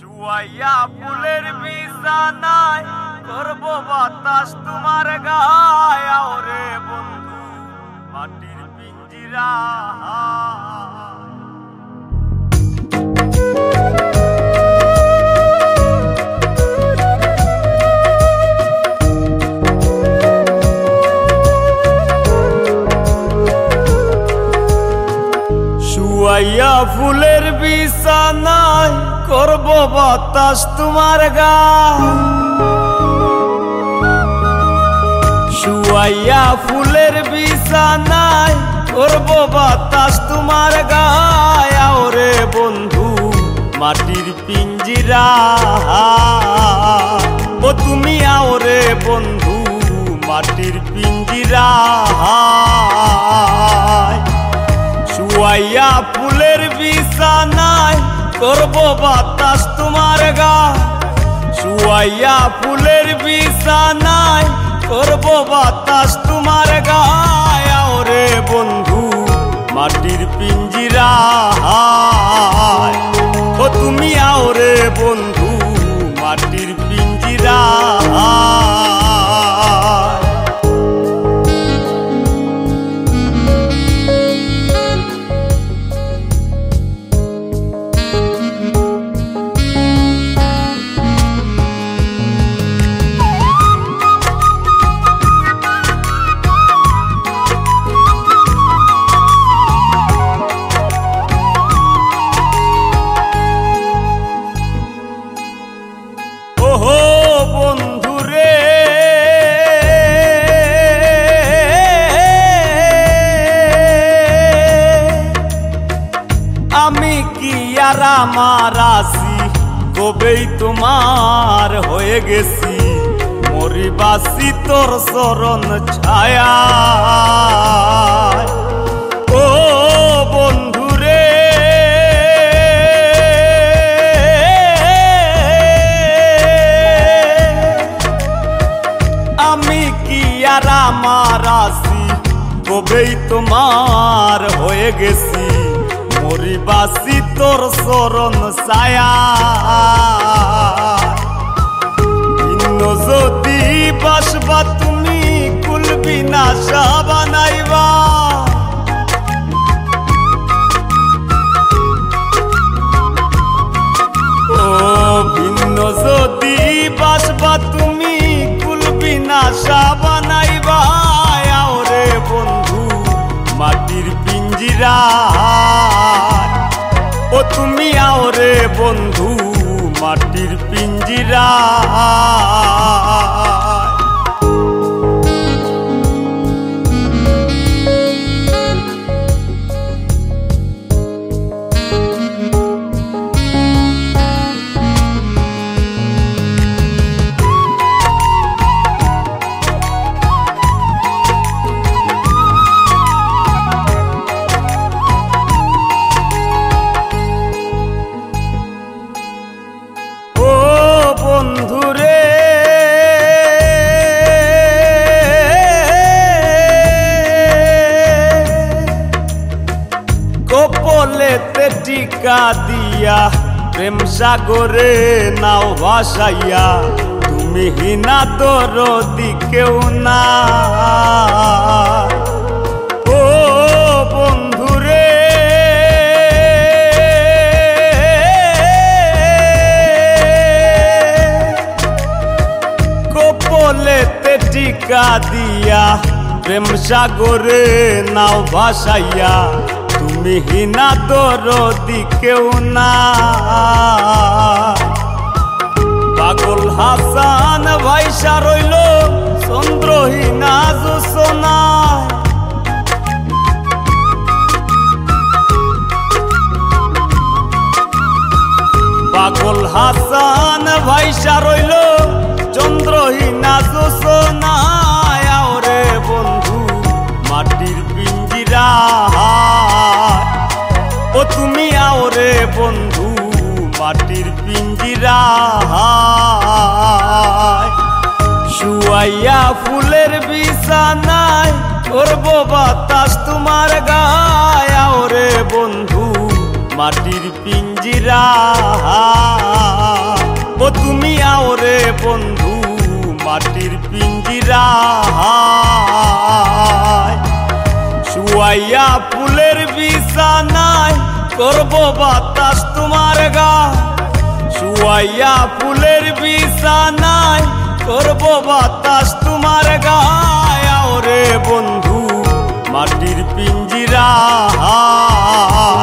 শুয়াইয়া ফুলের বিছানায় করব বাতাস তোমার গায়ে ওরে বন্ধু মাটির পিঞ্জিরা শুয়াইয়া ফুলের বিছানায় করব বাতাস তোমার গায়ে শুয়াইয়া ফুলের বিছানায় করব বাতাস তোমার গায়ে ওরে বন্ধু মাটির পিঞ্জিরা ও তুমি আওরে বন্ধু মাটির পিঞ্জিরা শুয়াইয়া ফুলের বিছানায় করব বাতাস তোমার গায়ে শুয়াইয়া ফুলের বিছানায় করব বাতাস তোমার গায়ে ওরে বন্ধু মাটির পিঞ্জিরা ও তুমি আওরে বন্ধু মাটির পিঞ্জিরা আমি কি আর আমার আসি কবেই তোমার হয়ে গেছি মরিবাসি তোর চরণ ছায়া ও বন্ধু রে আমি কি আর আমার আসি কবেই তোমার হয়ে গেছি মরিবাসি তোর চরণ ছায়া ভিন্ন যদি বাসবা তুমি কুলবি না বানাইবা ও ভিন্ন যদি বাসবা তুমি কুলবি না বানাইবা ওরে বন্ধু মাটির পিঞ্জিরা ও তুমি আওরে বন্ধু মাটির পিঞ্জিরা বন্ধুরে কপলেতে টিকা দিয়া প্রেম সাগরে নাও ভাসাইয়া তুমি হিনা দরদি কেউ না ও বন্ধুরে কপলেতে টিকা দিয়া প্রেম সাগরে নাও ভাসাইয়া তুমি হিনা দরদি কেউ না পাগল হাসান ভাইসা রইল চন্দ্রহীনা জোছনা পাগল হাসান ভাইসা রইল চন্দ্রহীনা জোছনা ওরে বন্ধু মাটির পিঞ্জিরা ও তুমি আওরে বন্ধু মাটির পিঞ্জিরা শুয়াইয়া ফুলের বিছানায় করব বাতাস তোমার গায়ে ওরে বন্ধু মাটির পিঞ্জিরা। ও তুমি আও রে বন্ধু মাটির পিঞ্জিরা। শুয়াইয়া ফুলের বিছানায় করব বাতাস তোমার গায়। শুয়াইয়া ফুলের বিছানায় করব বাতাস তোমার গায়। আও রে বন্ধু মাটির পিঞ্জিরা।